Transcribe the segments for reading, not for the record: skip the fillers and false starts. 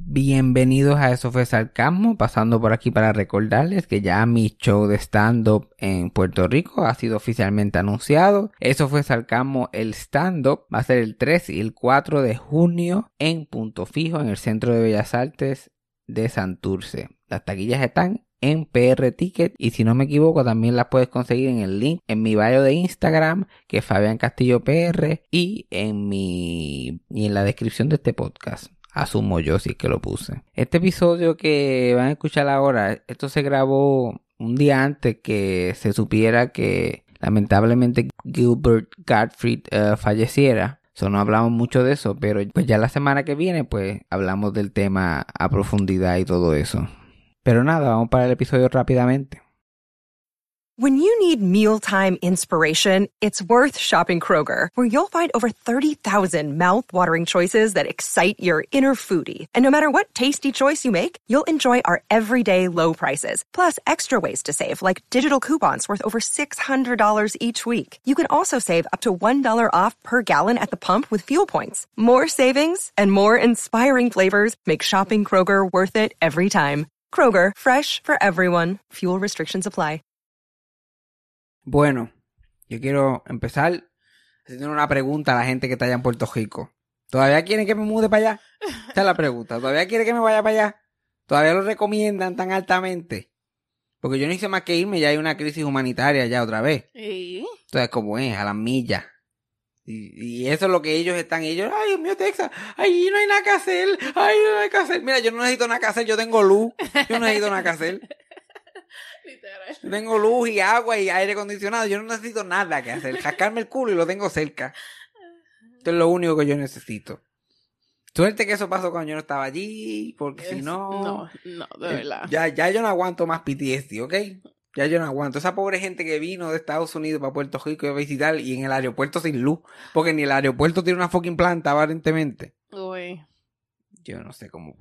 Bienvenidos a Eso Fue Sarcasmo, pasando por aquí para recordarles que ya mi show de stand-up en Puerto Rico ha sido oficialmente anunciado. Eso Fue Sarcasmo, el stand-up va a ser el 3 y el 4 de junio en Punto Fijo, en el Centro de Bellas Artes de Santurce. Las taquillas están en PR Ticket y si no me equivoco también las puedes conseguir en el link en mi bio de Instagram, que es Fabián Castillo PR, y en la descripción de este podcast. Asumo yo sí que lo puse. Este episodio que van a escuchar ahora, esto se grabó un día antes que se supiera que lamentablemente Gilbert Gottfried falleciera. No hablamos mucho de eso, pero pues ya la semana que viene pues hablamos del tema a profundidad y todo eso. Pero nada, vamos para el episodio rápidamente. When you need mealtime inspiration, it's worth shopping Kroger, where you'll find over 30,000 mouth-watering choices that excite your inner foodie. And no matter what tasty choice you make, you'll enjoy our everyday low prices, plus extra ways to save, like digital coupons worth over $600 each week. You can also save up to $1 off per gallon at the pump with fuel points. More savings and more inspiring flavors make shopping Kroger worth it every time. Kroger, fresh for everyone. Fuel restrictions apply. Bueno, yo quiero empezar haciendo una pregunta a la gente que está allá en Puerto Rico. ¿Todavía quieren que me mude para allá? Esa es la pregunta. ¿Todavía quieren que me vaya para allá? ¿Todavía lo recomiendan tan altamente? Porque yo no hice más que irme, ya hay una crisis humanitaria ya otra vez. ¿Y? Entonces, como es, a las millas. Y eso es lo que ellos están. Ellos, ay, Dios mío, Texas, ay, no hay nada que hacer. Ay, no hay que hacer. Mira, yo no necesito nada que hacer, yo tengo luz. Yo no necesito nada que hacer. Literal. Tengo luz y agua y aire acondicionado. Yo no necesito nada que hacer. Jascarme el culo y lo tengo cerca. Esto es lo único que yo necesito. Suerte que eso pasó cuando yo no estaba allí, porque si no... No, de verdad. Ya yo no aguanto más PTSD, ¿ok? Ya yo no aguanto. Esa pobre gente que vino de Estados Unidos para Puerto Rico a visitar y en el aeropuerto sin luz. Porque ni el aeropuerto tiene una fucking planta, aparentemente. Uy. Yo no sé cómo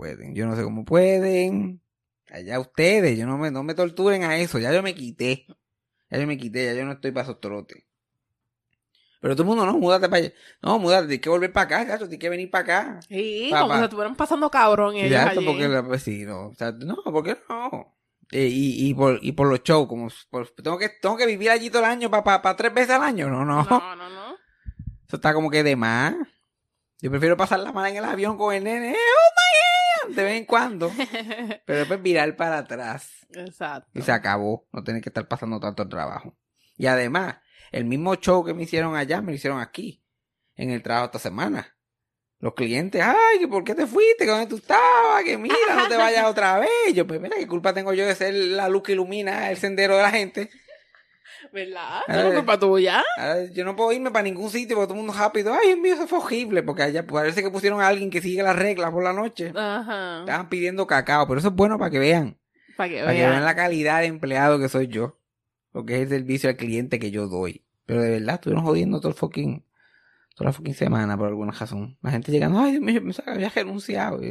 pueden. Allá ustedes, no me torturen a eso. Ya yo me quité. Ya yo no estoy para esos trotes. Pero todo el mundo, no, múdate para allá. No, múdate, tienes que volver para acá, gacho, tienes que venir para acá. Sí, como se estuvieran pasando cabrón ellos ya, allí. Porque pues, sí, no, o sea, no, ¿por qué no? Y por los shows, como tengo que vivir allí todo el año para 3 veces al año. No. Eso está como que de más. Yo prefiero pasar la mano en el avión con el nene. ¡Oh, my God! De vez en cuando. Pero después virar para atrás. Exacto. Y se acabó. No tener que estar pasando tanto trabajo. Y además, el mismo show que me hicieron allá, me lo hicieron aquí. En el trabajo esta semana. Los clientes, ay, ¿por qué te fuiste? ¿Dónde tú estabas? Que mira, no te vayas otra vez. Yo, pues mira, ¿qué culpa tengo yo de ser la luz que ilumina el sendero de la gente? ¿Verdad? ¿Es culpa tuya? Yo no puedo irme para ningún sitio porque todo el mundo rápido. Ay, Dios mío, eso fue horrible. Porque allá parece que pusieron a alguien que sigue las reglas por la noche. Ajá. Estaban pidiendo cacao, pero eso es bueno para que vean. Para que vean la calidad de empleado que soy yo. Porque es el servicio al cliente que yo doy. Pero de verdad, estuvieron jodiendo toda la fucking semana por alguna razón. La gente llegando, ay, Dios mío, yo pensaba que había renunciado.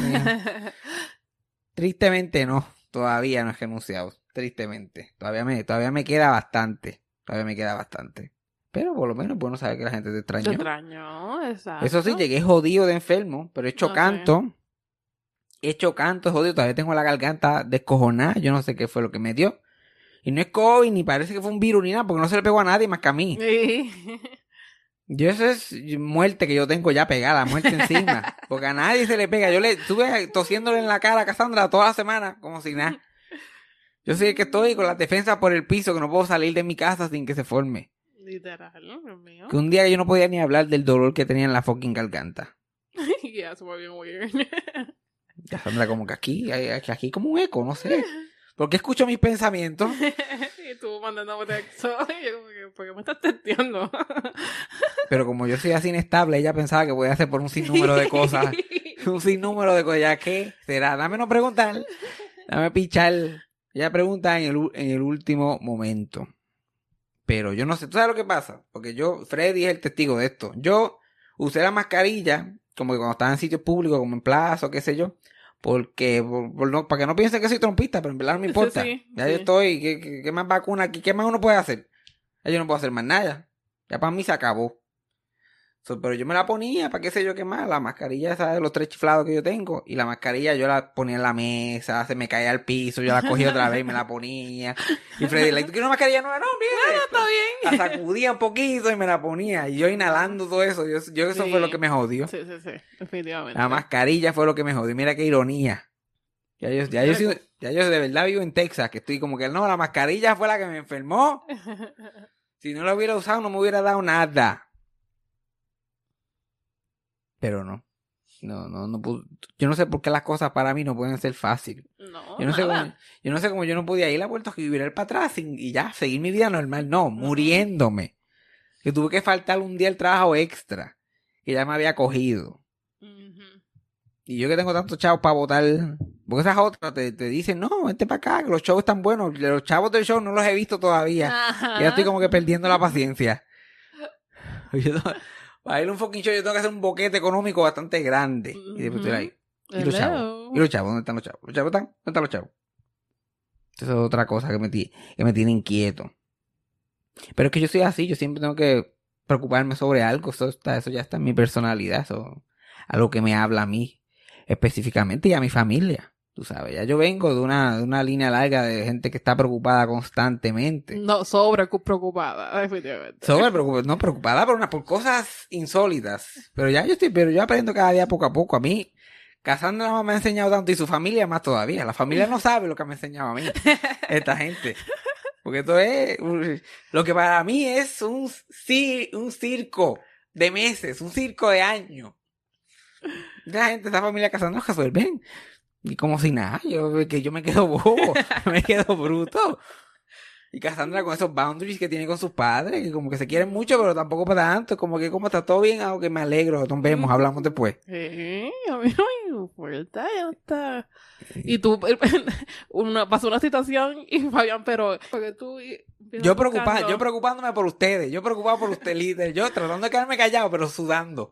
Tristemente no. Todavía no he renunciado. Tristemente. Todavía me queda bastante. Pero por lo menos es bueno saber que la gente te extrañó. Te extrañó, exacto. Eso sí, llegué jodido de enfermo, pero he hecho canto. Jodido. Todavía tengo la garganta descojonada. Yo no sé qué fue lo que me dio. Y no es COVID, ni parece que fue un virus, ni nada, porque no se le pegó a nadie más que a mí. Sí. Yo eso es muerte que yo tengo ya pegada, muerte encima. Porque a nadie se le pega. Yo le estuve tosiéndole en la cara a Cassandra toda la semana, como si nada. Yo soy el que estoy con la defensa por el piso, que no puedo salir de mi casa sin que se forme. Literal, Dios mío. Que un día yo no podía ni hablar del dolor que tenía en la fucking garganta. Ya, eso fue bien weird. Cassandra como que aquí como un eco, no sé. Porque escucho mis pensamientos. Y tú mandándome texto. Y yo como que, ¿por qué me estás texteando? Pero como yo soy así inestable, ella pensaba que podía hacer por un sinnúmero de cosas. Un sinnúmero de cosas. ¿Ya qué será? Dame no preguntar. Dame pichar. Ella pregunta en el último momento. Pero yo no sé. ¿Tú sabes lo que pasa? Porque Freddy es el testigo de esto. Yo usé la mascarilla, como que cuando estaba en sitios públicos, como en plaza o qué sé yo. Porque, para que no piensen que soy trompista, pero en verdad no me importa. Sí, ya yo estoy, ¿qué más vacuna aquí? ¿Qué más uno puede hacer? Ya yo no puedo hacer más nada. Ya para mí se acabó. Pero yo me la ponía, para qué sé yo qué más, la mascarilla esa de los 3 chiflados que yo tengo, y la mascarilla yo la ponía en la mesa, se me caía al piso, yo la cogía otra vez y me la ponía. Y Freddy, ¿tú quieres una mascarilla nueva? No, mire. Está bien. La sacudía un poquito y me la ponía, y yo inhalando todo eso, yo eso fue lo que me jodió. Sí, definitivamente. La mascarilla fue lo que me jodió, mira qué ironía. Ya yo de verdad vivo en Texas, que estoy como que no, la mascarilla fue la que me enfermó. Si no la hubiera usado no me hubiera dado nada. Pero no yo no sé por qué las cosas para mí no pueden ser fáciles. No, yo no sé cómo yo no podía ir a Puerto Rico y virar para atrás y ya, seguir mi vida normal. No, muriéndome. Que tuve que faltar un día el trabajo extra que ya me había cogido. Y yo que tengo tantos chavos para votar, porque esas otras te dicen, no, vente para acá, que los shows están buenos. Los chavos del show no los he visto todavía. Y ya estoy como que perdiendo la paciencia. Para ir a un fucking show yo tengo que hacer un boquete económico bastante grande. Y después estoy ahí. ¿Y los chavos? ¿Y los chavos? ¿Dónde están los chavos? ¿Los chavos están? ¿Dónde están los chavos? Eso es otra cosa que me tiene inquieto. Pero es que yo soy así, yo siempre tengo que preocuparme sobre algo. Eso ya está en mi personalidad. Eso algo que me habla a mí específicamente y a mi familia. Tú sabes, ya yo vengo de una línea larga de gente que está preocupada constantemente. No, preocupada, definitivamente. Preocupada por cosas insólitas. Pero yo aprendo cada día poco a poco. A mí, Cassandra me ha enseñado tanto y su familia más todavía. La familia no sabe lo que me ha enseñado a mí. Esta gente. Porque esto es lo que para mí es un circo de meses, un circo de años. Esta familia Cassandra resuelven. Y como si nada, yo me quedo bobo, me quedo bruto. Y Cassandra con esos boundaries que tiene con sus padres, que como que se quieren mucho, pero tampoco para tanto. Como que como está todo bien, aunque me alegro, nos vemos, hablamos después. Sí, a mí no me importa, ya está. Y tú, pasó una situación y Fabián, pero porque tú... Yo preocupándome por ustedes, yo preocupado por usted, líder, yo tratando de quedarme callado, pero sudando.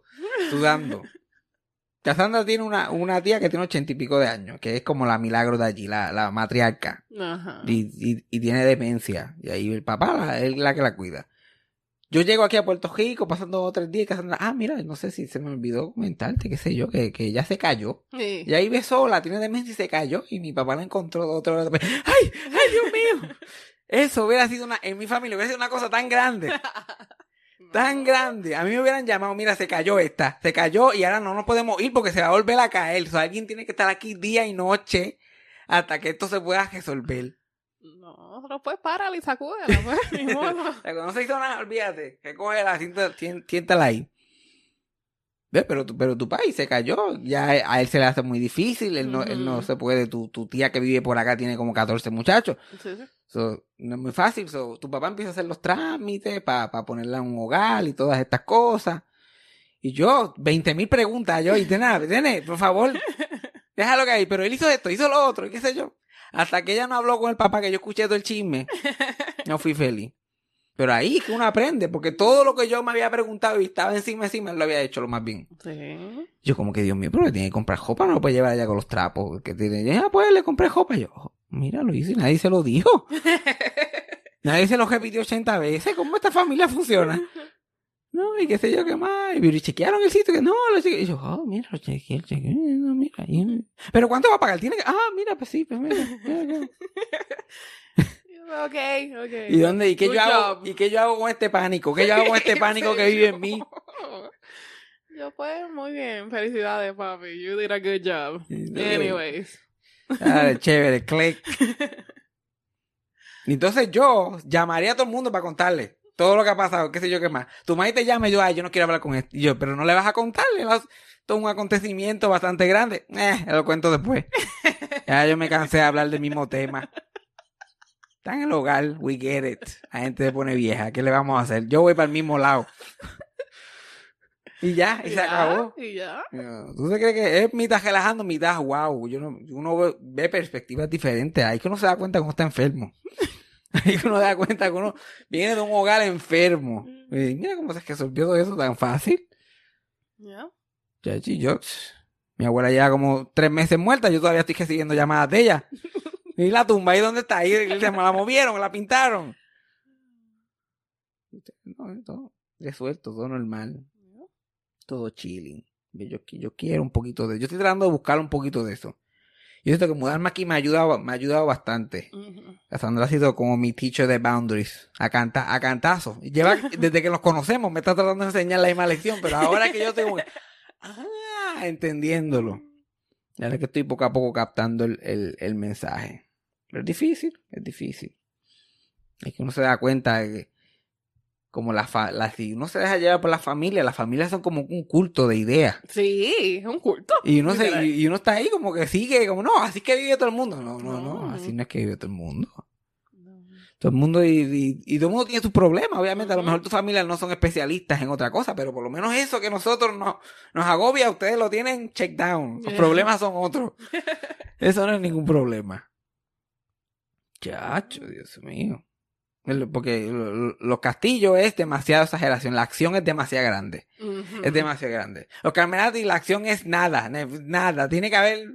Cassandra tiene una tía que tiene 80 y pico de años, que es como la milagro de allí, la matriarca. Ajá. Y tiene demencia. Y ahí el papá es la que la cuida. Yo llego aquí a Puerto Rico pasando 2 o 3 días y Cassandra, mira, no sé si se me olvidó comentarte, qué sé yo, que ella se cayó. Sí. Y ahí ve sola, tiene demencia y se cayó. Y mi papá la encontró 2 o 3 horas después. ¡Ay, Dios mío! Eso hubiera sido en mi familia hubiera sido una cosa tan grande. Tan grande. A mí me hubieran llamado, mira, se cayó y ahora no nos podemos ir porque se va a volver a caer. O sea, alguien tiene que estar aquí día y noche hasta que esto se pueda resolver. No, pues párala y sacúdela, pues, ni modo. No se hizo nada, olvídate. Que cógela, siéntala ahí. ¿Ves? Pero tu país se cayó. Ya a él se le hace muy difícil. Él no se puede. Tu tía que vive por acá tiene como 14 muchachos. Sí. No es muy fácil. Tu papá empieza a hacer los trámites para ponerla en un hogar y todas estas cosas. Y yo, 20,000 preguntas. Y tiene, por favor, déjalo que hay. Pero él hizo esto, hizo lo otro, y qué sé yo. Hasta que ella no habló con el papá, que yo escuché todo el chisme, no fui feliz. Pero ahí que uno aprende, porque todo lo que yo me había preguntado y estaba encima, él lo había hecho lo más bien. Sí. Yo como que, Dios mío, pero le tiene que comprar ropa, no lo puede llevar allá con los trapos. Que tiene, pues le compré ropa. Yo, mira, lo hice y nadie se lo dijo. Nadie se lo repitió 80 veces. ¿Cómo esta familia funciona? No, y qué sé yo qué más. Y chequearon el sitio, que no, lo chequeé. Y yo, mira, lo chequeé, no, mira. Pero ¿cuánto va a pagar? Tiene que, mira, pues sí, pues mira. Okay. ¿Y qué yo hago con este pánico? ¿Qué yo hago con este pánico que vive en mí? Yo pues, muy bien. Felicidades, papi. You did a good job. Anyways. Chévere, click. Entonces yo llamaría a todo el mundo para contarle todo lo que ha pasado, qué sé yo qué más. Tu madre te llama y yo no quiero hablar con él. Y yo, pero no le vas a contarle. Todo un acontecimiento bastante grande. Lo cuento después. Ya yo me cansé de hablar del mismo tema. Está en el hogar, we get it. La gente se pone vieja. ¿Qué le vamos a hacer? Yo voy para el mismo lado. Y se acabó. Y ya. ¿Tú te crees que es mitad relajando, mitad wow? Uno ve perspectivas diferentes. Ahí que uno se da cuenta que uno está enfermo. Ahí que uno se da cuenta que uno viene de un hogar enfermo. Y mira cómo se resolvió todo eso tan fácil. Ya. Mi abuela lleva como 3 meses muerta. Yo todavía estoy recibiendo llamadas de ella. ¿Y la tumba ahí dónde está? Ahí se la movieron, la pintaron. No, todo resuelto, todo normal. Todo chilling. Yo quiero un poquito de... Yo estoy tratando de buscar un poquito de eso. Yo siento que mudarme aquí me ha ayudado bastante. Cassandra ha sido como mi teacher de boundaries. A cantazo. Desde que nos conocemos me está tratando de enseñar la misma lección, pero ahora que yo tengo... entendiéndolo. Ya es que estoy poco a poco captando el mensaje. Pero es difícil. Es que uno se da cuenta de que como si uno se deja llevar por las familias son como un culto de ideas. Sí, es un culto. Y uno está ahí como que sigue, como no, así es que vive todo el mundo. No, así no es que vive todo el mundo. Todo el mundo y todo el mundo tiene sus problemas, obviamente. A lo mejor tus familias no son especialistas en otra cosa, pero por lo menos eso que nosotros nos agobia, ustedes lo tienen check down. Los problemas son otros. Eso no es ningún problema. Chacho, Dios mío. Porque los castillos es demasiada exageración. La acción es demasiado grande. Es demasiado grande. Los Carmelati, la acción es nada. Nada. Tiene que haber...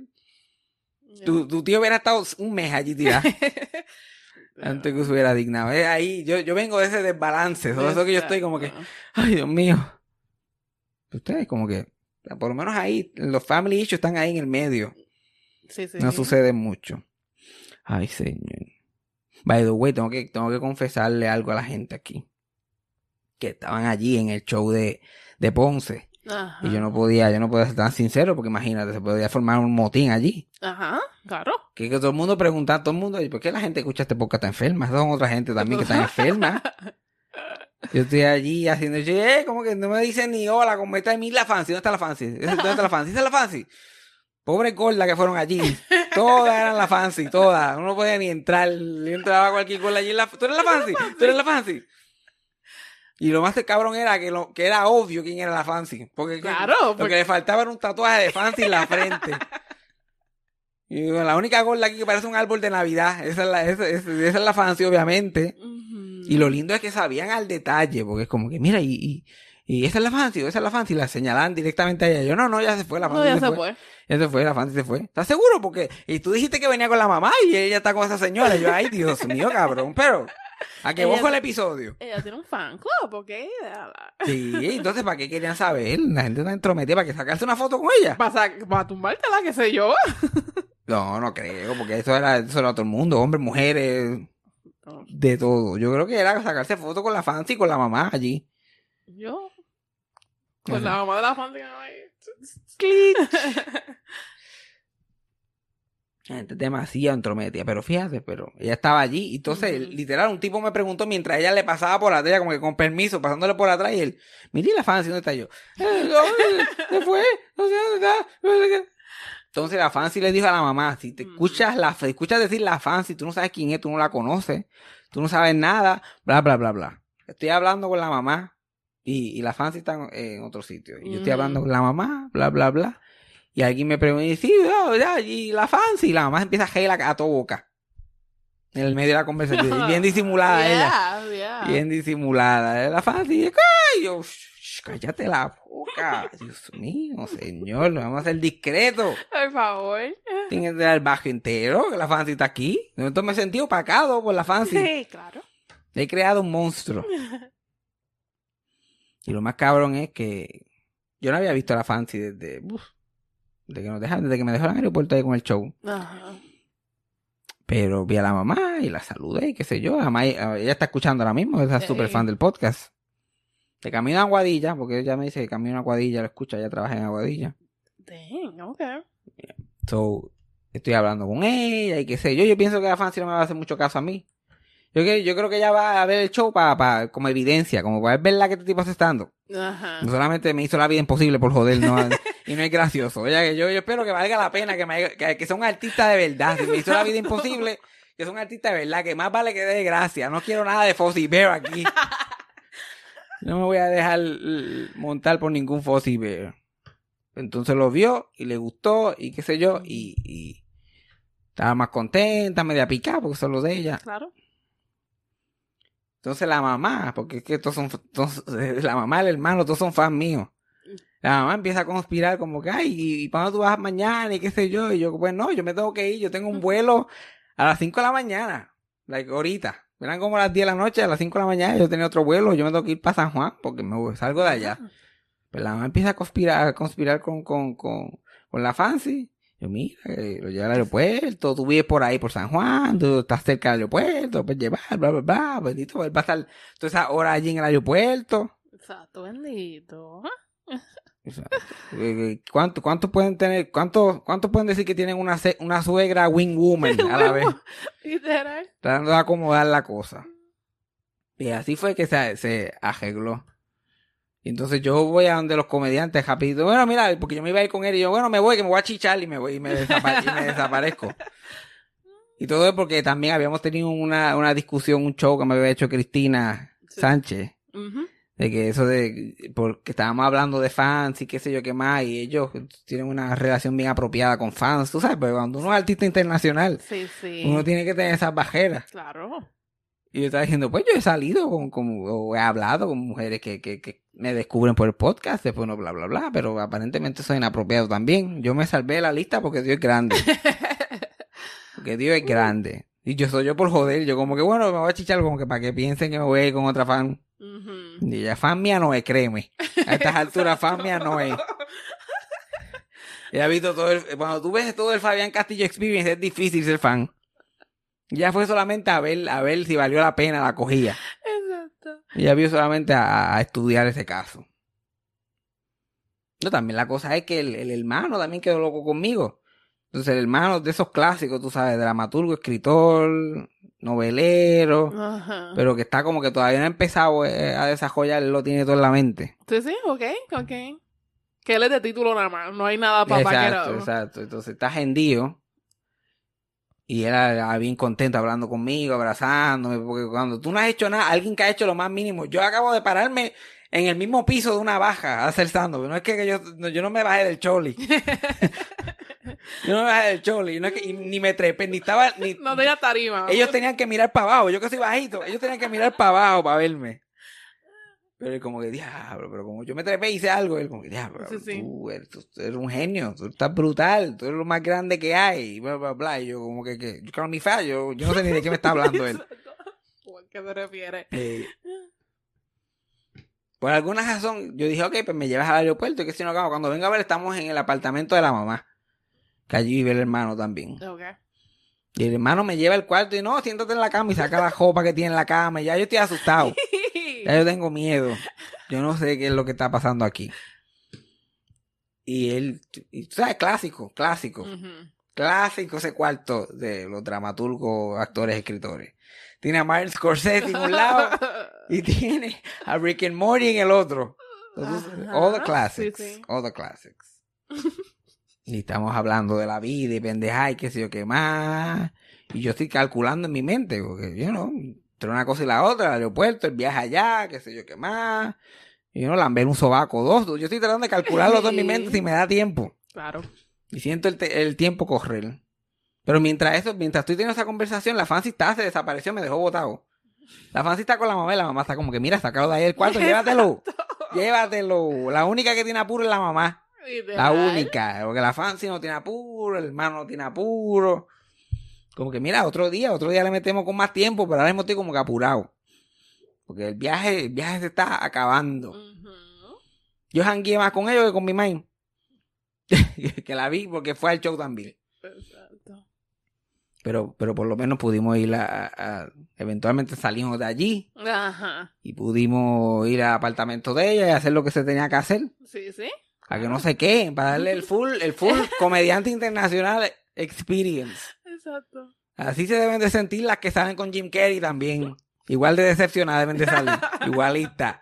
Tu tío hubiera estado un mes allí tirado. Antes que se hubiera dignado. Ahí, yo vengo de ese desbalance. Todo eso que yo estoy como que... Ay, Dios mío. Ustedes como que... Por lo menos ahí, los family issues están ahí en el medio. Sí. No sucede mucho. Ay, señor. By the way, tengo que confesarle algo a la gente aquí. Que estaban allí en el show de Ponce. Ajá. Y yo no podía ser tan sincero porque imagínate, se podía formar un motín allí. Ajá, claro. Que todo el mundo pregunta, ¿por qué la gente escucha este podcast está enferma? Esas son otra gente también que está enferma. Yo estoy allí haciendo, como que no me dicen ni hola, como está Emil la Fancy. ¿Dónde está la Fancy? ¿Dónde está la Fancy? ¿Esa es la Fancy? Pobre gorda que fueron allí. Todas eran la Fancy, todas. Uno no podía ni entrar. Yo entraba cualquier gorda allí. ¿Tú eres la Fancy? ¿Tú eres la Fancy? Y lo más cabrón era que era obvio quién era la Fancy. Porque le faltaba un tatuaje de Fancy en la frente. Y digo, la única gorda aquí que parece un árbol de Navidad. Esa es la Fancy, obviamente. Y lo lindo es que sabían al detalle. Porque es como que, mira, y esa es la Fancy. La señalaban directamente a ella. Yo, no, ya se fue la Fancy. Ya se fue. Ya se fue, la Fancy se fue. ¿Estás seguro? Porque y tú dijiste que venía con la mamá y ella está con esa señora. Y yo, ay, Dios mío, cabrón. Pero, ¿a qué vos fue el episodio? Ella tiene un fan club, ¿ok? Sí, entonces, ¿para qué querían saber? La gente está entrometida. ¿Para que sacarse una foto con ella? Para tumbártela, qué sé yo. No creo, porque eso era todo el mundo. Hombres, mujeres, de todo. Yo creo que era sacarse foto con la Fancy y con la mamá allí. ¿Yo? Con la mamá de la Fancy. Gente demasiado entrometida, pero fíjate, ella estaba allí, y entonces, literal, un tipo me preguntó mientras ella le pasaba por atrás, como que con permiso, pasándole por atrás, y él, mire la Fancy, ¿dónde está yo? Se fue, no sé dónde está. Entonces la Fancy le dijo a la mamá, si te escuchas decir la Fancy, tú no sabes quién es, tú no la conoces, tú no sabes nada, bla, bla, bla, bla. Estoy hablando con la mamá, y la Fancy está en otro sitio, y yo estoy hablando con la mamá, bla, bla, bla. Y alguien me pregunta, y sí, y la Fancy, y la mamá empieza a reír a toda boca. En el medio de la conversación. Y bien disimulada ella. Bien disimulada. La Fancy, ¡ay! Yo, cállate la boca. Dios mío, señor, vamos a ser discretos. Por favor. Tienes que dar bajo entero, que la Fancy está aquí. Entonces me he sentido opacado por la Fancy. Sí, claro. He creado un monstruo. Y lo más cabrón es que yo no había visto a la Fancy desde que me dejó en el aeropuerto ahí con el show. Ajá. Pero vi a la mamá y la saludé y qué sé yo. Además, ella está escuchando ahora mismo, es súper fan del podcast. De camino a Aguadilla, porque ella me dice que camino a Aguadilla, lo escucha, ella trabaja en Aguadilla. Dang, ok. So, estoy hablando con ella y qué sé yo. Yo pienso que la Fancy no me va a hacer mucho caso a mí. Yo creo que ella va a ver el show como evidencia, como para ver la que este tipo está dando. Ajá. No solamente me hizo la vida imposible por joder, no, y no es gracioso. Yo espero que valga la pena, que sea un artista de verdad. Si me hizo la vida imposible, que sea un artista de verdad, que más vale que dé gracia. No quiero nada de Fozzy Bear aquí. No me voy a dejar montar por ningún Fozzy Bear. Entonces lo vio y le gustó y qué sé yo, y estaba más contenta, media picada porque son los de ella. Claro. Entonces la mamá, porque es que la mamá, el hermano, todos son fans míos. La mamá empieza a conspirar como que, ay, ¿y para dónde tú vas mañana? Y qué sé yo. Y yo, pues no, yo me tengo que ir. Yo tengo un vuelo a las 5 de la mañana. Ahorita. Eran como las 10 de la noche, a las 5 de la mañana yo tenía otro vuelo. Yo me tengo que ir para San Juan porque me salgo de allá. Pues la mamá empieza a conspirar con la Fancy. Yo, mira, lo lleva al aeropuerto, tú vives por ahí, por San Juan, tú estás cerca del aeropuerto, lo puedes llevar, bla, bla, bla, bendito, él va a estar toda esa hora allí en el aeropuerto. Exacto, bendito. ¿Cuánto pueden tener, cuánto pueden decir que tienen una suegra wing woman a la vez? Literal. Tratando de acomodar la cosa. Y así fue que se arregló. Y entonces yo voy a donde los comediantes rapidito. Bueno, mira, porque yo me iba a ir con él y yo, bueno, me voy, que me voy a chichar y me voy y me desaparezco. Y todo es porque también habíamos tenido una discusión, un show que me había hecho Cristina Sánchez. Uh-huh. De que eso porque estábamos hablando de fans y qué sé yo qué más, y ellos tienen una relación bien apropiada con fans, tú sabes, pero cuando uno es artista internacional, sí. uno tiene que tener esas barreras. Claro. Y yo estaba diciendo, pues yo he salido o he hablado con mujeres que me descubren por el podcast, después no bla bla bla, pero aparentemente soy inapropiado también. Yo me salvé de la lista porque Dios es grande. Porque Dios es grande. Y yo soy yo por joder, yo como que bueno, me voy a chichar como que para que piensen que me voy a ir con otra fan. Uh-huh. Y ya fan mía no es, créeme. A estas alturas fan mía no es. Ya he visto cuando tú ves todo el Fabián Castillo Experience es difícil ser fan. Ya fue solamente a ver si valió la pena la cogía. Exacto. Y ya vio solamente a estudiar ese caso. No, también la cosa es que el hermano también quedó loco conmigo. Entonces el hermano de esos clásicos, tú sabes, dramaturgo, escritor, novelero, Uh-huh. pero que está como que todavía no ha empezado a desarrollar, él lo tiene todo en la mente. Sí, ok. Que él es de título nada más, no hay nada para Exacto. Entonces está hendido. Y él era bien contento hablando conmigo, abrazándome, porque cuando tú no has hecho nada, alguien que ha hecho lo más mínimo, yo acabo de pararme en el mismo piso de una baja a hacer stand-up, no es que yo no me bajé del choli. Yo no me bajé del choli, no es que, ni me trepé, no tenía tarima. Ellos tenían que mirar para abajo, yo que soy bajito, ellos tenían que mirar para abajo para verme. Pero él como que, diablo, pero como yo me trepé y hice algo, él como que, diablo, sí. tú eres un genio, tú estás brutal, tú eres lo más grande que hay, y bla, bla, bla. Y yo como que yo creo mi fa, yo no sé ni de qué me está hablando él. ¿A qué se refiere? Por alguna razón, yo dije, ok, pues me llevas al aeropuerto, y que si no, cuando venga a ver, estamos en el apartamento de la mamá, que allí vive el hermano también. Okay. Y el hermano me lleva al cuarto y no, siéntate en la cama y saca la ropa que tiene en la cama, y ya yo estoy asustado. Ya yo tengo miedo. Yo no sé qué es lo que está pasando aquí. Y él, tú sabes, clásico. Uh-huh. Clásico ese cuarto de los dramaturgos, actores, escritores. Tiene a Martin Scorsese en un lado y tiene a Rick and Morty en el otro. Entonces, all the classics. Sí. All the classics. Y estamos hablando de la vida y pendeja y qué sé yo qué más. Y yo estoy calculando en mi mente, porque yo no... entre una cosa y la otra, el aeropuerto, el viaje allá, qué sé yo qué más. Y yo no lamber un sobaco, dos. Yo estoy tratando de calcularlo todo en mi mente si me da tiempo. Claro. Y siento el tiempo correr. Pero mientras estoy teniendo esa conversación, la Fancy se desapareció, me dejó botado. La Fancy está con la mamá está como que, mira, sacado de ahí el cuarto, llévatelo. Llévatelo. La única que tiene apuro es la mamá. La única. Porque la Fancy no tiene apuro, el hermano no tiene apuro. Como que mira, otro día le metemos con más tiempo, pero ahora mismo estoy como que apurado. Porque el viaje se está acabando. Uh-huh. Yo jangueé más con ellos que con mi main. Que la vi porque fue al show también. Exacto. Pero por lo menos pudimos ir eventualmente salimos de allí. Ajá. Y pudimos ir al apartamento de ella y hacer lo que se tenía que hacer. Sí. Para que no sé qué, para darle el full comediante internacional experience. Exacto. Así se deben de sentir las que salen con Jim Carrey también. Igual de decepcionadas deben de salir. Igualita.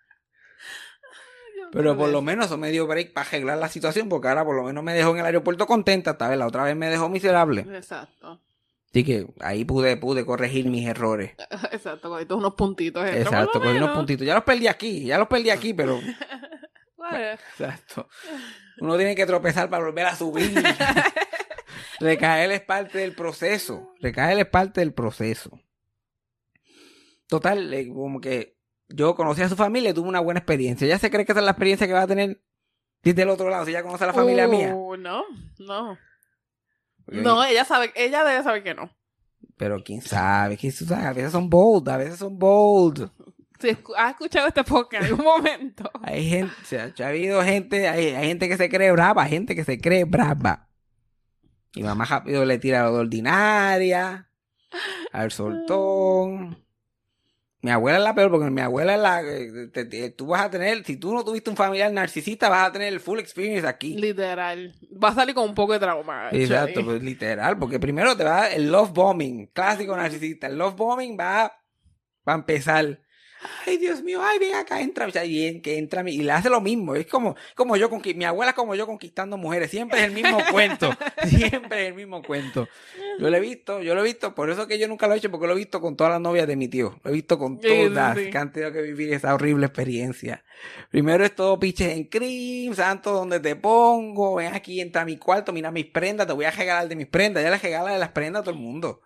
Pero por lo menos eso me dio break para arreglar la situación, porque ahora por lo menos me dejó en el aeropuerto contenta. Esta vez la otra vez me dejó miserable. Exacto. Así que ahí pude corregir mis errores. Exacto, cogí todos unos puntitos. Exacto, cogí unos puntitos. Ya los perdí aquí, pero... Vale. Exacto. Uno tiene que tropezar para volver a subir. Recaer es parte del proceso. Total, como que yo conocí a su familia y tuve una buena experiencia. ¿Ella se cree que esa es la experiencia que va a tener desde el otro lado? Si ella conoce a la familia mía. No. Porque No, ella debe saber que no. Pero quién sabe, a veces son bold. Si has escuchado este podcast en algún momento. Hay gente, o sea, ha habido gente, hay gente que se cree brava, gente que se cree brava. Y mamá rápido le tira lo de ordinaria, al soltón. Mi abuela es la peor, porque mi abuela es la... tú vas a tener, si tú no tuviste un familiar narcisista, vas a tener el full experience aquí. Literal. Va a salir con un poco de trauma. Exacto, pues literal, porque primero te va a dar el love bombing, clásico narcisista. El love bombing va a empezar. Ay, Dios mío, ay, ven acá, entra, o sea, y que entra, y le hace lo mismo. Es como yo, mi abuela es como yo conquistando mujeres. Siempre es el mismo cuento. Siempre es el mismo cuento. Yo lo he visto, por eso que yo nunca lo he hecho, porque lo he visto con todas las novias de mi tío. Lo he visto con todas, sí. que han tenido que vivir esa horrible experiencia. Primero es todo piches en cream, santo, ¿dónde te pongo? Ven aquí, entra a mi cuarto, mira mis prendas, te voy a regalar de mis prendas. Ya le regala de las prendas a todo el mundo.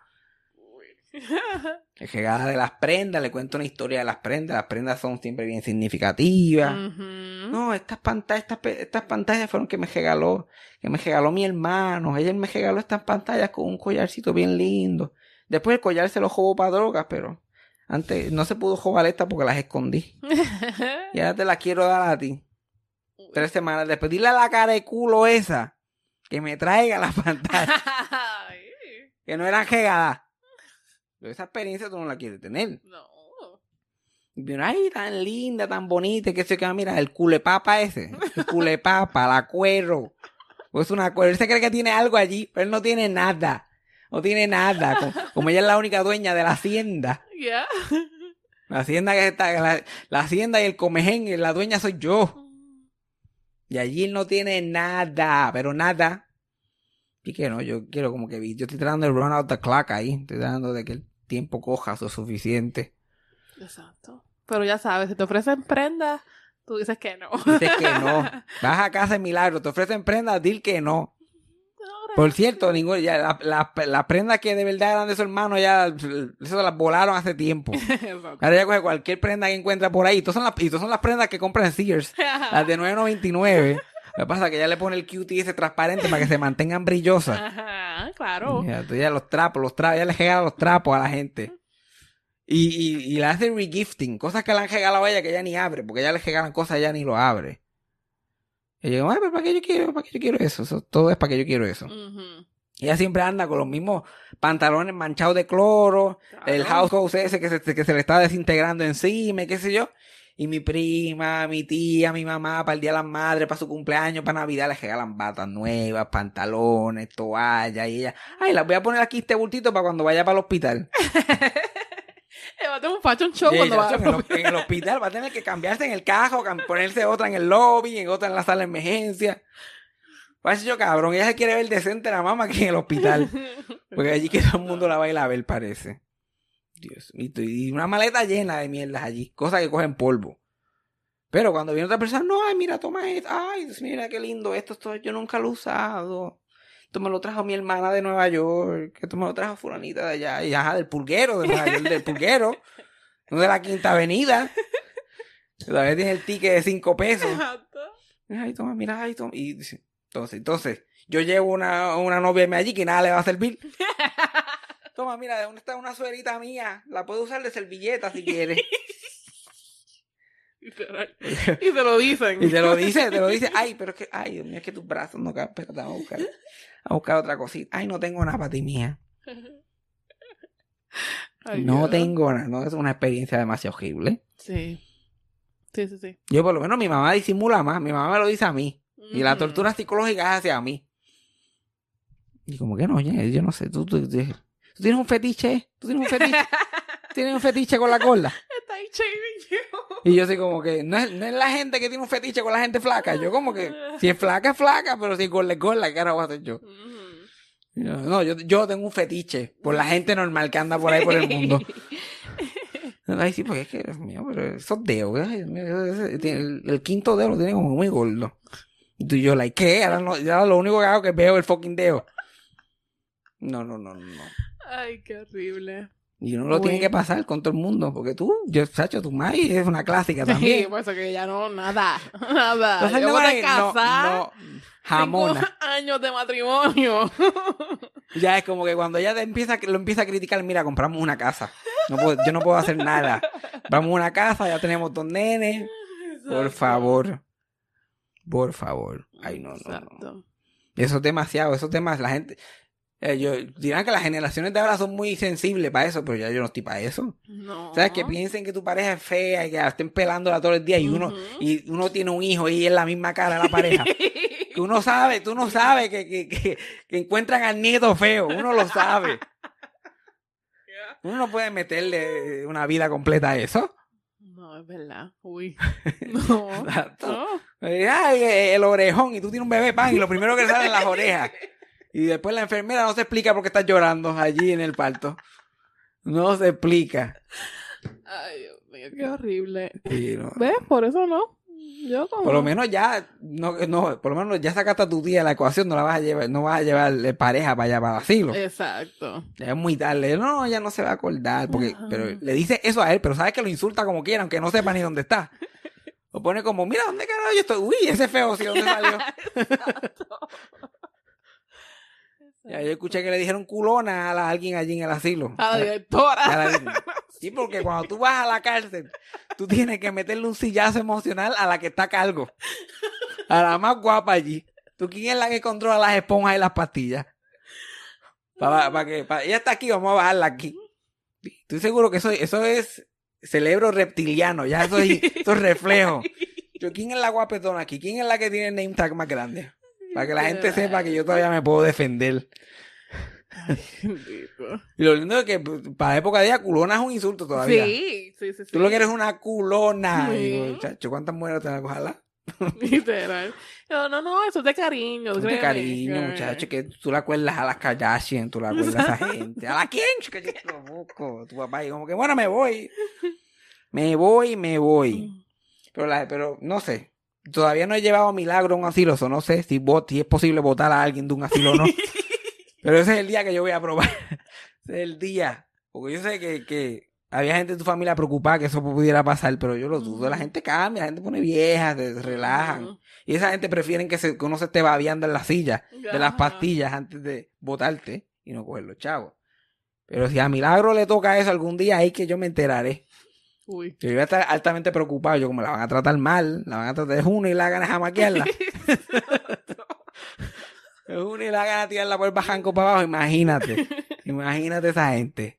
Le regala de las prendas, le cuento una historia de las prendas son siempre bien significativas. No, estas pantallas fueron que me regaló mi hermano. Ella me regaló estas pantallas con un collarcito bien lindo. Después el collar se lo robó para drogas, pero antes no se pudo robar esta porque las escondí. Y ahora te las quiero dar a ti. 3 semanas después, dile a la cara de culo esa que me traiga las pantallas que no eran regaladas. Pero esa experiencia tú no la quieres tener. No. Y pero, ay, tan linda, tan bonita, que se queda, mira, el culepapa ese. El culepapa, la cuero. Pues una cuero. Él se cree que tiene algo allí, pero él no tiene nada. No tiene nada. Como ella es la única dueña de la hacienda. Yeah. La hacienda que está, la hacienda y el comején, la dueña soy yo. Y allí él no tiene nada, pero nada. Y que no, yo quiero como que yo estoy tratando de run out the clock ahí. Estoy tratando de que el tiempo coja lo suficiente. Exacto. Pero ya sabes, si te ofrecen prendas, tú dices que no. Dices que no. Vas a casa de milagro, te ofrecen prendas, dile que no. Por cierto, ya las prendas que de verdad eran de su hermano, ya eso las volaron hace tiempo. Ahora ya coge cualquier prenda que encuentra por ahí. Y todas son las prendas que compran en Sears. Las de $9.99. Lo que pasa es que ya le pone el cutie ese transparente para que se mantengan brillosas. Ajá, claro. Ya los trapos, ya le regala los trapos a la gente. Y le hace regifting, cosas que le han regalado a ella que ella ni abre, porque ella le regalan cosas y ella ni lo abre. Y yo digo, ay, pero ¿para qué yo quiero eso? Todo es para que yo quiero eso. Ella siempre anda con los mismos pantalones manchados de cloro, el housecoat ese que se le está desintegrando encima, y qué sé yo. Y mi prima, mi tía, mi mamá, para el Día de las Madres, para su cumpleaños, para Navidad, les regalan batas nuevas, pantalones, toallas, y ella, ay, las voy a poner aquí este bultito para cuando vaya para el hospital. Va a tener un fashion show cuando va en el hospital va a tener que cambiarse en el carro, ponerse otra en el lobby, en otra en la sala de emergencia. Va a ser yo, cabrón, ella se quiere ver decente la mamá que en el hospital. Porque allí que todo el mundo la va a ir a ver, parece. Dios, y una maleta llena de mierdas allí, cosas que cogen polvo. Pero cuando viene otra persona, no, ay, mira, toma esto, ay, mira qué lindo esto yo nunca lo he usado. Esto me lo trajo mi hermana de Nueva York, esto me lo trajo fulanita de allá, y ajá, del pulguero, de Nueva York, del pulguero, no de la Quinta Avenida. Todavía tiene el ticket de $5. Ay, toma, mira, ay, toma. Y entonces, yo llevo una novia de allí que nada le va a servir. Toma, mira, ¿de dónde está una suerita mía? La puedo usar de servilleta si quieres. Y te lo dicen. Y te lo dice. Ay, pero es que, ay, Dios mío, es que tus brazos no caben. Espérate, vamos a buscar otra cosita. Ay, no tengo nada para ti, mía. Ay, no tengo nada. No, es una experiencia demasiado horrible. Sí. Yo, por lo menos, mi mamá disimula más. Mi mamá me lo dice a mí. Y la tortura psicológica es hacia mí. Y como que no, yo no sé. ¿Tú tienes un fetiche? ¿Tienes un fetiche con la gorda? Está ahí shaming you. Y yo soy como que, no es la gente que tiene un fetiche con la gente flaca. Yo como que, si es flaca, es flaca, pero si es gorda, es gorda. ¿Qué ahora voy a hacer yo? No, yo tengo un fetiche por la gente normal que anda por ahí por el mundo. Ay, sí, porque es que, Dios mío, pero esos dedos, el quinto dedo lo tiene como muy gordo. Y tú y yo, ¿qué? Ahora lo único que hago es que veo el fucking dedo. No. Ay, qué horrible. Y uno lo tiene que pasar con todo el mundo, porque Sacho, tu madre es una clásica también. Sí, pues que ya nada. Entonces, yo voy a casar. No, jamona. 5 años de matrimonio. Ya es como que cuando ella lo empieza a criticar, mira, compramos una casa. Yo no puedo hacer nada. Vamos a una casa, ya tenemos 2 nenes. Por favor. Por favor. Ay, no. Eso es demasiado, esos temas, la gente... dirán que las generaciones de ahora son muy sensibles para eso, pero ya yo no estoy para eso. No. ¿Sabes? Que piensen que tu pareja es fea y que la estén pelándola todo el día y uno tiene un hijo y es la misma cara de la pareja. Que tú no sabes que encuentran al nieto feo, uno lo sabe. Uno no puede meterle una vida completa a eso. No, es verdad. Uy. No. No. Ay, el orejón y tú tienes un bebé pan y lo primero que sale es las orejas. Y después la enfermera no se explica por qué estás llorando allí en el parto. No se explica. Ay, Dios mío, qué horrible. Sí, no. ¿Ves? Por eso no. Yo como... Por lo menos ya, por lo menos ya sacaste a tu tía de la ecuación, no vas a llevar pareja para allá, para el asilo. Exacto. Ya es muy tarde. No, ya no se va a acordar, pero le dice eso a él, pero sabes que lo insulta como quiera, aunque no sepa ni dónde está. Lo pone como, mira, ¿dónde carajo yo estoy? Uy, ese feo, ¿sí? ¿Dónde salió? Exacto. Ya, yo escuché que le dijeron culona a alguien allí en el asilo. A la directora. Sí, porque cuando tú vas a la cárcel, tú tienes que meterle un sillazo emocional a la que está a cargo. A la más guapa allí. ¿Tú quién es la que controla las esponjas y las pastillas? Ella está aquí, vamos a bajarla aquí. Estoy seguro que eso es cerebro reptiliano, ya eso es reflejo. ¿Quién es la guapetona aquí? ¿Quién es la que tiene el name tag más grande? Para que la gente sepa que yo todavía me puedo defender. Y lo lindo es que para la época de ella, culona es un insulto todavía. Sí. Tú lo que eres una culona. Sí. Y digo, chacho, ¿cuántas mujeres te van a cogerla? Literal. No, eso es de cariño. Eso es de cariño, muchacho, que tú le acuerdas a las Kardashian, tú le acuerdas a esa gente. ¿A la quién? Que yo te lo busco. Tu papá y como que, bueno, me voy. Pero no sé. Todavía no he llevado milagro a un asilo, no sé si es posible votar a alguien de un asilo o no. Pero ese es el día que yo voy a probar. Ese es el día. Porque yo sé que había gente de tu familia preocupada que eso pudiera pasar, pero yo lo dudo. La gente cambia, la gente pone vieja, se relajan. Y esa gente prefieren que uno se esté babeando en la silla de las pastillas antes de votarte y no coger los chavos. Pero si a milagro le toca eso algún día, ahí que yo me enteraré. Uy. Yo voy a estar altamente preocupado. Yo como la van a tratar mal, la van a tratar de una y la ganas a maquiarla. Es una y la gana tirarla por el bajanco para abajo. Imagínate esa gente.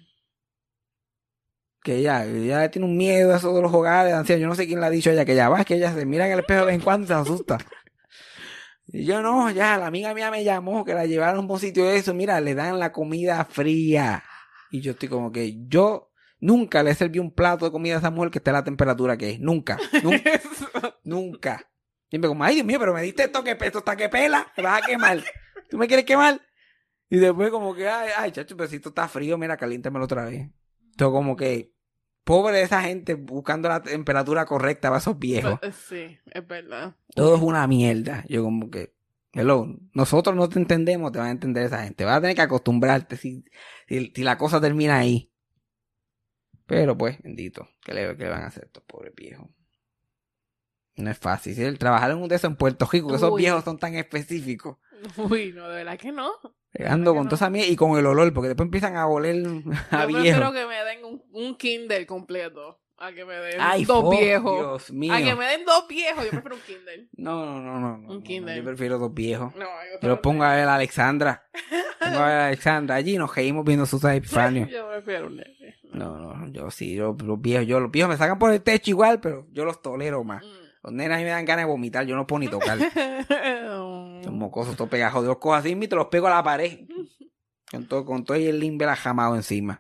Que ella tiene un miedo a eso de los hogares de ancianos. Yo no sé quién le ha dicho a ella que ya va, es que ella se mira en el espejo de vez en cuando y se asusta. Y yo no, ya, la amiga mía me llamó que la llevaron a un sitio de eso. Mira, le dan la comida fría. Y yo estoy como que yo nunca le serví un plato de comida a esa mujer que esté a la temperatura que es. Nunca. Nunca. Siempre como, ay, Dios mío, pero me diste esto está que pela, te vas a quemar. ¿Tú me quieres quemar? Y después como que, ay, chacho, pero si esto está frío, mira, caliéntamelo otra vez. Entonces como que, pobre de esa gente buscando la temperatura correcta para esos viejos. Sí, es verdad. Todo es una mierda. Yo como que, hello, nosotros no te entendemos, te van a entender esa gente. Vas a tener que acostumbrarte si la cosa termina ahí. Pero pues, bendito, ¿qué le van a hacer estos pobres viejos? No es fácil. ¿Sí? El trabajar en un de esos en Puerto Rico, que esos viejos son tan específicos. Uy, no, de verdad que no. Pegando con toda esa mierda y con el olor, porque después empiezan a oler a viejo. Yo prefiero que me den un Kindle completo a que me den dos viejos. Dios mío. A que me den 2 viejos, yo prefiero un Kindle. No. Un Kindle. Yo prefiero 2 viejos. No, yo los pongo a ver a Alexandra. Allí nos seguimos viendo sus Epifanio. Yo prefiero un nene. No, yo sí, los viejos me sacan por el techo igual, pero yo los tolero más. Los nenes a mí me dan ganas de vomitar, yo no puedo ni tocar. Son mocosos, todos pegajosos. Yo los cojo así y te los pego a la pared. Con todo y el limber ajamado encima.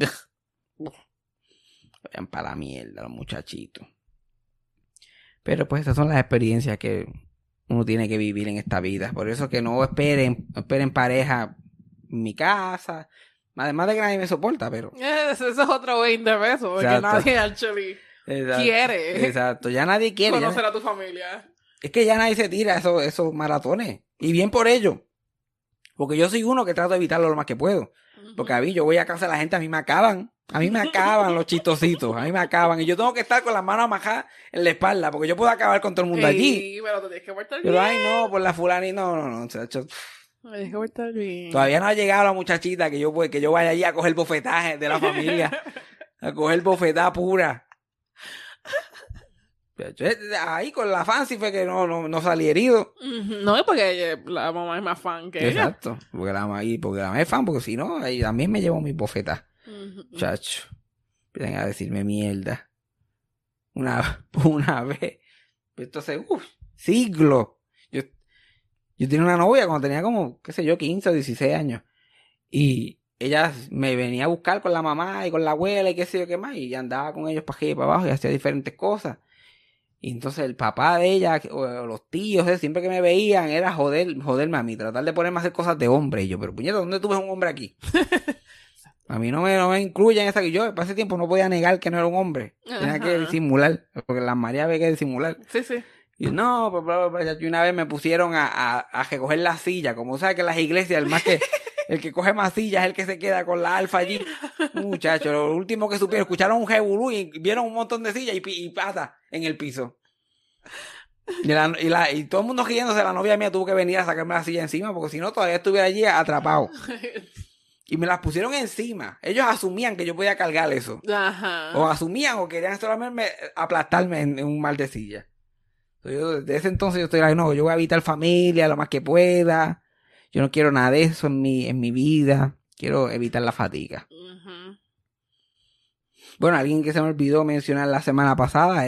Vayan para la mierda los muchachitos. Pero pues esas son las experiencias que uno tiene que vivir en esta vida. Por eso que no esperen pareja en mi casa. Además de que nadie me soporta, pero... Eso es otro 20 pesos. Porque nadie actually quiere. Exacto, ya nadie quiere. Conocer a tu familia. Es que ya nadie se tira esos maratones. Y bien por ello. Porque yo soy uno que trato de evitarlo lo más que puedo. Porque a mí, yo voy a casa de la gente, a mí me acaban los chistositos. A mí me acaban. Y yo tengo que estar con las manos amajadas en la espalda. Porque yo puedo acabar con todo el mundo allí. Sí, pero te tienes que portar bien. Pero ay, no, por la fulana y no. Chacho. Me tienes que portar bien. Todavía no ha llegado la muchachita que yo vaya allí a coger bofetaje de la familia. A coger bofetada pura. Ahí con la fancy fue que no salí herido. No es porque la mamá es más fan que ella. Exacto. Porque la mamá es fan, porque si no, ahí también me llevo mis bofetas. Chacho. Empiezan a decirme mierda. Una vez. Esto hace siglos. Yo tenía una novia cuando tenía como, qué sé yo, 15 o 16 años. Y ella me venía a buscar con la mamá y con la abuela y qué sé yo qué más. Y andaba con ellos para aquí y para abajo y hacía diferentes cosas. Y entonces el papá de ella, o los tíos, siempre que me veían, era joderme a mí, tratar de ponerme a hacer cosas de hombre. Y yo, pero puñeta, ¿dónde tú ves un hombre aquí? A mí no me incluyen esa que yo, para ese tiempo no podía negar que no era un hombre. Tenía que disimular, porque la María había que disimular. Sí. Y no, pues una vez me pusieron a recoger la silla, como sabes que en las iglesias el que coge más sillas es el que se queda con la alfa allí. Muchachos, lo último que supieron, escucharon un jebulú y vieron un montón de sillas y pata en el piso. Y todo el mundo riéndose, la novia mía tuvo que venir a sacarme la silla encima, porque si no todavía estuviera allí atrapado. Y me las pusieron encima. Ellos asumían que yo podía cargar eso. Ajá. O asumían o querían solamente aplastarme en un mal de silla. Yo, desde ese entonces yo estoy like, no, yo voy a evitar familia lo más que pueda. Yo no quiero nada de eso en mi vida. Quiero evitar la fatiga. Bueno, alguien que se me olvidó mencionar la semana pasada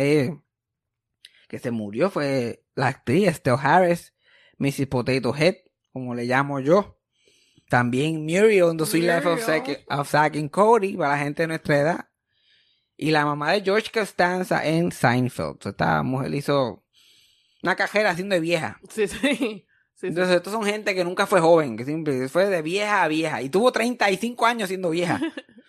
que se murió fue la actriz Estelle Harris, Mrs. Potato Head, como le llamo yo. También Muriel en The Sweet Life of Zack and Cody, para la gente de nuestra edad. Y la mamá de George Costanza en Seinfeld. Esta mujer hizo una carrera haciendo de vieja. Sí. Entonces, estos son gente que nunca fue joven, que siempre fue de vieja a vieja. Y tuvo 35 años siendo vieja.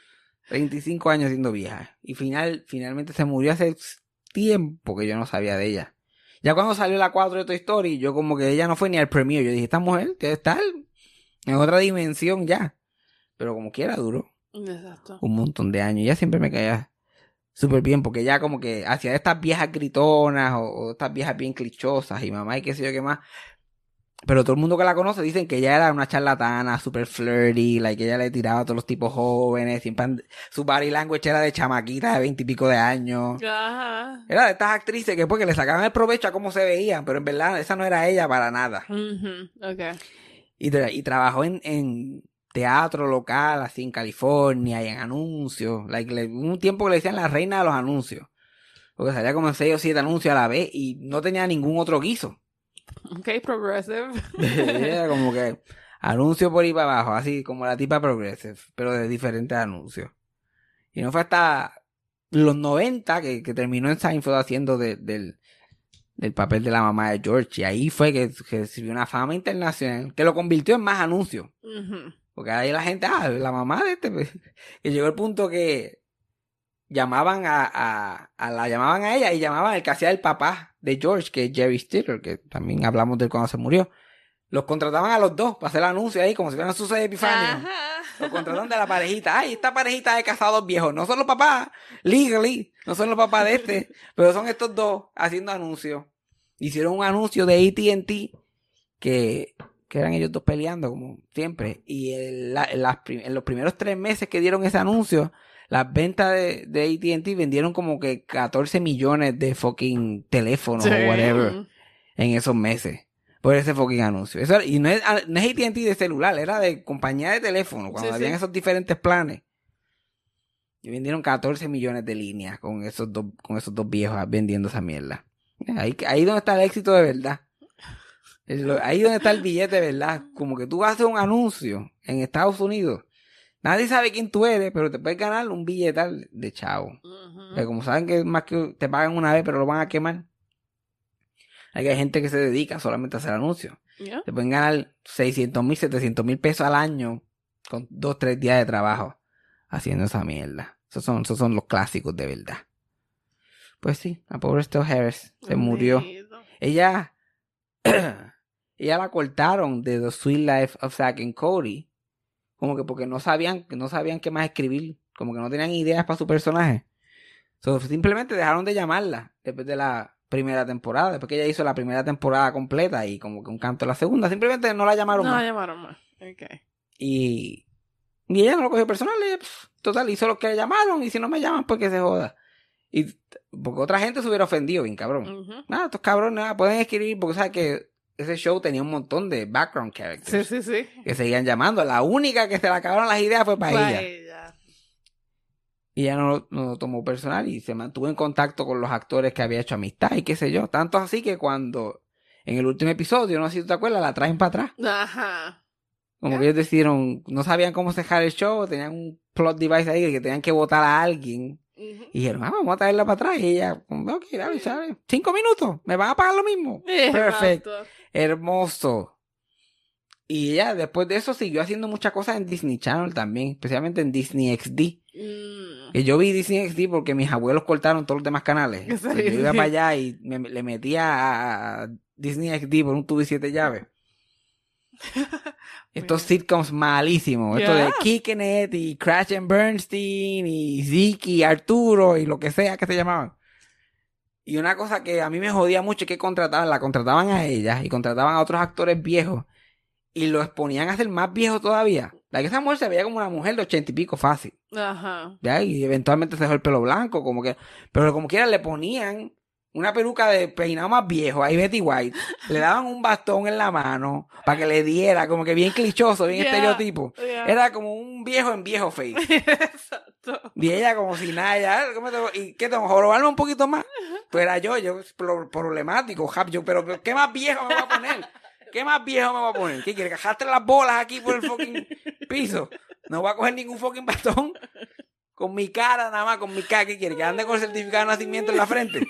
35 años siendo vieja. Y finalmente se murió hace tiempo que yo no sabía de ella. Ya cuando salió la 4 de Toy Story, yo como que ella no fue ni al premio. Yo dije, esta mujer debe estar en otra dimensión ya. Pero como quiera duró. Exacto. Un montón de años. Ella siempre me caía súper bien, porque ella como que hacía estas viejas gritonas o estas viejas bien clichosas y mamá y qué sé yo qué más. Pero todo el mundo que la conoce dicen que ella era una charlatana, super flirty, que ella le tiraba a todos los tipos jóvenes, siempre su body language era de chamaquita de 20 y pico de años. Ajá. Era de estas actrices que le sacaban el provecho a cómo se veían, pero en verdad esa no era ella para nada. Okay. Y trabajó en teatro local, así en California, y en anuncios. Un tiempo que le decían la reina de los anuncios. Porque salía como en 6 o 7 anuncios a la vez y no tenía ningún otro guiso. Okay, progressive. Era como que anuncio por ahí para abajo, así como la tipa progressive, pero de diferentes anuncios. Y no fue hasta los 90 que terminó en Seinfeld haciendo del papel de la mamá de George. Y ahí fue que recibió una fama internacional, que lo convirtió en más anuncios. Porque ahí la gente, la mamá de este, que llegó el punto que llamaban la llamaban a ella y llamaban al que hacía el papá de George, que es Jerry Stiller, que también hablamos de él cuando se murió. Los contrataban a los dos para hacer el anuncio ahí, como si fueran sus Epifanio. Los contrataban de la parejita. Esta parejita de casados viejos. No son los papás, legally, no son los papás de este, pero son estos dos haciendo anuncios. Hicieron un anuncio de AT&T que eran ellos dos peleando, como siempre. Y en los primeros 3 meses que dieron ese anuncio, las ventas de AT&T vendieron como que 14 millones de fucking teléfonos o whatever en esos meses. Por ese fucking anuncio. Y no es AT&T de celular, era de compañía de teléfono, cuando habían esos diferentes planes. Y vendieron 14 millones de líneas con esos dos viejos vendiendo esa mierda. Ahí donde está el éxito de verdad. Ahí donde está el billete de verdad. Como que tú haces un anuncio en Estados Unidos. Nadie sabe quién tú eres, pero te puedes ganar un billetal de chavo. Porque como saben que más que te pagan una vez, pero lo van a quemar. Hay gente que se dedica solamente a hacer anuncios. Te pueden ganar 600,000, 700,000 pesos al año con 2, 3 días de trabajo haciendo esa mierda. Esos son los clásicos de verdad. Pues sí, la pobre Estelle Harris se murió. Ella la cortaron de The Sweet Life of Zack and Cody. Como que porque no sabían qué más escribir. Como que no tenían ideas para su personaje. Simplemente dejaron de llamarla después de la primera temporada. Después que ella hizo la primera temporada completa y como que un canto de la segunda. Simplemente no la llamaron más. No la llamaron más. Okay. Y Y ella no lo cogió personal. Total, hizo lo que le llamaron. Y si no me llaman, pues que se joda. Y porque otra gente se hubiera ofendido, bien cabrón. Estos cabrones pueden escribir, porque sabes que ese show tenía un montón de background characters. Sí. Que seguían llamando. La única que se le acabaron las ideas fue para ella. Y ella no lo tomó personal y se mantuvo en contacto con los actores que había hecho amistad y qué sé yo. Tanto así que cuando en el último episodio, no sé si tú te acuerdas, la traen para atrás. Ajá. Como que ellos decidieron, no sabían cómo cerrar el show, tenían un plot device ahí de que tenían que votar a alguien. Y dijeron, vamos a traerla para atrás. Y ella, ok, dale, ¿sabes? 5 minutos, me van a pagar lo mismo. Perfecto. Hermoso. Y ella después de eso siguió haciendo muchas cosas en Disney Channel también, especialmente en Disney XD. Que yo vi Disney XD porque mis abuelos cortaron todos los demás canales. Sí, yo iba para allá y le metía a Disney XD por un tubo y 7 llaves. Estos sitcoms malísimos. Esto de Kicking It y Crash and Bernstein y Zeke y Arturo y lo que sea que se llamaban. Y una cosa que a mí me jodía mucho es que la contrataban a ella y contrataban a otros actores viejos y los ponían a ser más viejos todavía. La que esa mujer se veía como una mujer de 80 y pico fácil. Ajá. ¿Ya? Y eventualmente se dejó el pelo blanco, como que... Pero como quiera le ponían una peluca de peinado más viejo, ahí Betty White. Le daban un bastón en la mano para que le diera, como que bien clichoso, bien estereotipo. Era como un viejo en viejo face. Exacto. Y ella como si nada, ya, ¿y qué tengo? ¿Jorobarme un poquito más? Pues era yo problemático, pero ¿qué más viejo me voy a poner? ¿Qué más viejo me voy a poner? ¿Qué quieres? ¿Cajarte las bolas aquí por el fucking piso? No voy a coger ningún fucking bastón. Con mi cara nada más, con mi cara. ¿Qué quieres? ¿Que ande con el certificado de nacimiento en la frente?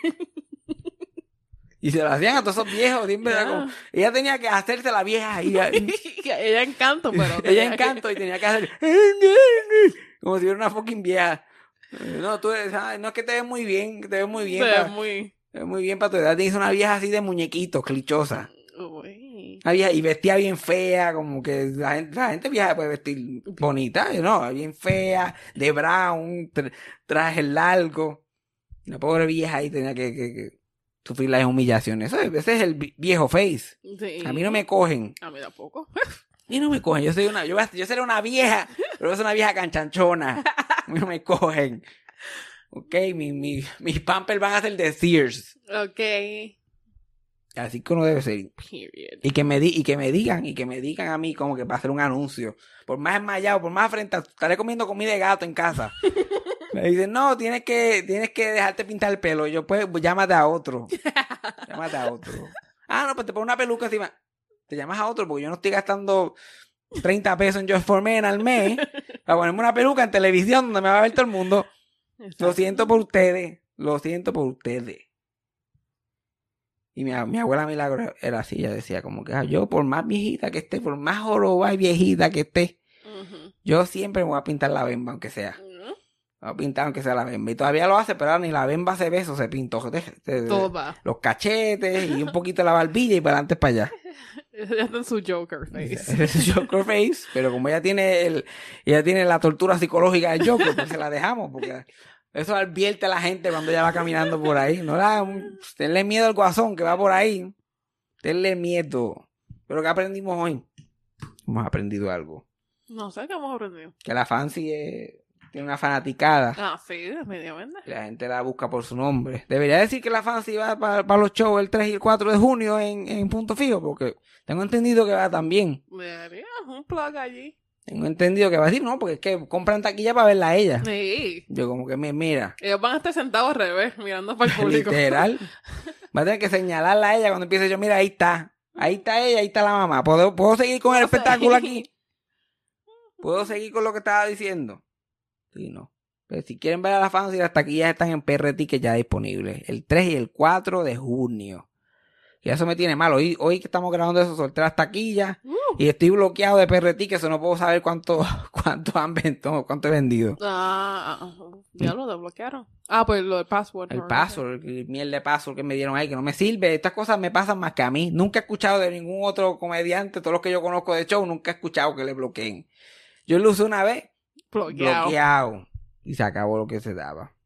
Y se lo hacían a todos esos viejos. Siempre era como... Ella tenía que hacerse la vieja ahí. Ella encanto, pero... Ella encanto y tenía que hacer... Como si fuera una fucking vieja. No, no es que te ves muy bien. Te ves muy bien. Te ves muy bien para tu edad. Tienes una vieja así de muñequito, clichosa. Una vieja, y vestía bien fea, como que la gente vieja puede vestir bonita, ¿no? Bien fea, de brown, traje largo. La pobre vieja ahí tenía que sufrir las humillaciones. Ese es el viejo face. Sí. A mí no me cogen. A mí tampoco. Y no me cogen. Yo seré una vieja, pero es una vieja canchanchona. A mí no me cogen. Ok, mis pampers van a ser de Sears. Ok. Así que uno debe ser. Period. Y que me digan a mí como que para hacer un anuncio. Por más enmayado, por más afrentado, estaré comiendo comida de gato en casa. Me dicen, no, tienes que dejarte pintar el pelo. Yo, pues, llámate a otro. Ah, no, pues te pongo una peluca encima. Te llamas a otro porque yo no estoy gastando 30 pesos en Just for Men al mes para ponerme una peluca en televisión donde me va a ver todo el mundo. Exacto. Lo siento por ustedes. Y mi abuela Milagro era así, ella decía como que yo por más viejita que esté, por más joroba y viejita que esté, yo siempre me voy a pintar la bemba, aunque sea. Me voy a pintar aunque sea la bemba. Y todavía lo hace, pero ahora ni la bemba se ve, eso se pintó. Los cachetes y un poquito la barbilla y para adelante para allá. Ella está en su Joker face. Es su Joker face, pero como ella tiene la tortura psicológica del Joker, pues se la dejamos, porque... Eso advierte a la gente cuando ella va caminando por ahí. No tenle miedo al guasón que va por ahí. Tenle miedo. Pero ¿qué aprendimos hoy? Hemos aprendido algo. No sé qué hemos aprendido. Que la Fancy tiene una fanaticada. Ah, sí, definitivamente. La gente la busca por su nombre. Debería decir que la Fancy va para los shows el 3 y el 4 de junio en Punto Fijo, porque tengo entendido que va también. Debería, un plug allí. Tengo entendido que va a decir, no, porque es que compran taquilla para verla a ella. Sí. Yo como que mira. Ellos van a estar sentados al revés, mirando para el público. Literal. Va a tener que señalarla a ella cuando empiece yo, mira, ahí está ella, ahí está la mamá. ¿Puedo seguir con el espectáculo aquí? ¿Puedo seguir con lo que estaba diciendo? Sí, no. Pero si quieren ver a la Fancy, las taquillas están en PR Ticket ya disponibles. El 3 y el 4 de junio. Y eso me tiene mal. Hoy que estamos grabando eso, solté las taquillas y estoy bloqueado de PR Ticket, eso no puedo saber cuánto he vendido. Ya lo desbloquearon. Pues lo del password. El password, el miel de password que me dieron ahí, que no me sirve. Estas cosas me pasan más que a mí. Nunca he escuchado de ningún otro comediante, todos los que yo conozco de show, nunca he escuchado que le bloqueen. Yo lo usé una vez, bloqueado. Y se acabó lo que se daba.